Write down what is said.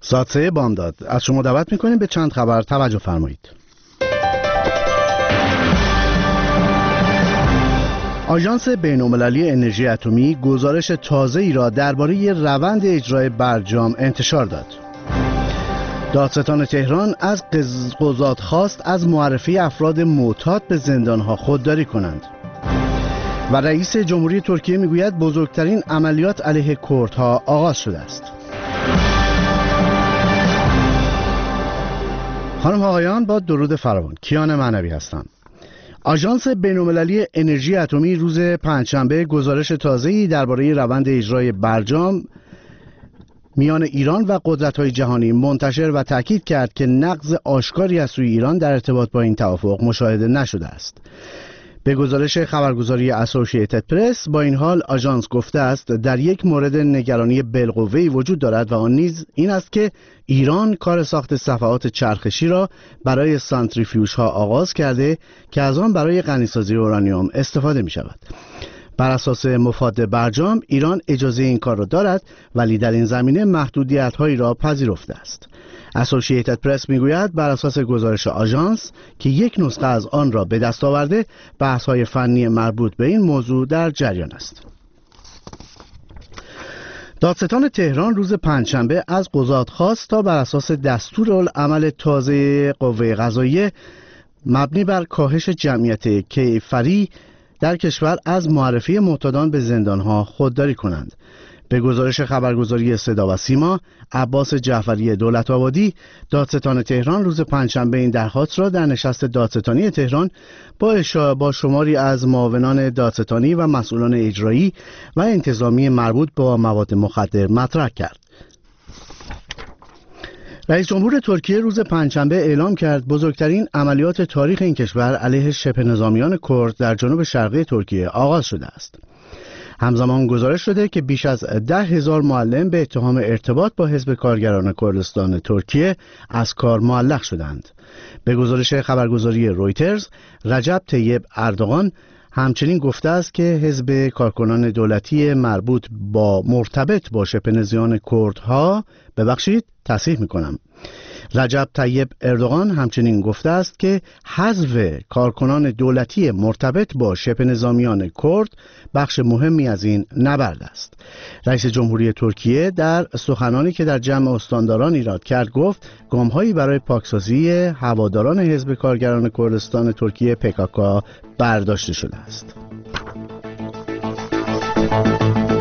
ساعت بامداد از شما دعوت میکنیم به چند خبر توجه فرمایید. آژانس بین‌المللی انرژی اتمی گزارش تازه‌ای را درباره روند اجرای برجام انتشار داد. دادستان تهران از قضات خواست از معرفی افراد معتاد به زندانها خودداری کنند. و رئیس جمهوری ترکیه میگوید بزرگترین عملیات علیه کردها آغاز شده است. خانم و آقایان، با درود فراوان، کیان معنوی هستم. آژانس بین‌المللی انرژی اتمی روز پنجشنبه گزارش تازه‌ای درباره روند اجرای برجام میان ایران و قدرت‌های جهانی منتشر و تاکید کرد که نقض آشکاری از سوی ایران در ارتباط با این توافق مشاهده نشده است. به گزارش خبرگزاری اسوسییتد پرس، با این حال آژانس گفته است در یک مورد نگرانی بالقوه‌ای وجود دارد و آن نیز این است که ایران کار ساخت صفحات چرخشی را برای سانتریفیوژها آغاز کرده که از آن برای غنیسازی اورانیوم استفاده می شود. بر اساس مفاد برجام ایران اجازه این کار را دارد، ولی در این زمینه محدودیت‌هایی را پذیرفته است. اسوسییتد پرس میگوید بر اساس گزارش آژانس که یک نسخه از آن را به دست آورده، بحث‌های فنی مربوط به این موضوع در جریان است. دادستان تهران روز پنجشنبه از قضات خواست تا بر اساس دستورالعمل تازه قوه قضاییه مبنی بر کاهش جمعیت کیفری در کشور از معرفی معتادان به زندانها خودداری کنند. به گزارش خبرگزاری صدا و سیما، عباس جعفری دولت‌آبادی، دادستان تهران روز پنجشنبه این درخواست را در نشست دادستانی تهران با شماری از معاونان دادستانی و مسئولان اجرایی و انتظامی مربوط با مواد مخدر مطرح کرد. رئیس جمهور ترکیه روز پنجشنبه اعلام کرد بزرگترین عملیات تاریخ این کشور علیه شبه نظامیان کرد در جنوب شرقی ترکیه آغاز شده است. همزمان گزارش شده که بیش از 10,000 معلم به اتهام ارتباط با حزب کارگران کردستان ترکیه از کار معلق شدند. به گزارش خبرگزاری رویترز، رجب طیب اردوغان همچنین گفته است که حزب کارکنان دولتی مرتبط با شبه نظامیان کردها تصحیح میکنم. رجب طیب اردوغان همچنین گفته است که حذف کارکنان دولتی مرتبط با شبه نظامیان کرد بخش مهمی از این نبرد است. رئیس جمهوری ترکیه در سخنانی که در جمع استانداران ایراد کرد گفت گام‌هایی برای پاکسازی هواداران حزب کارگران کردستان ترکیه PKK برداشته شده است.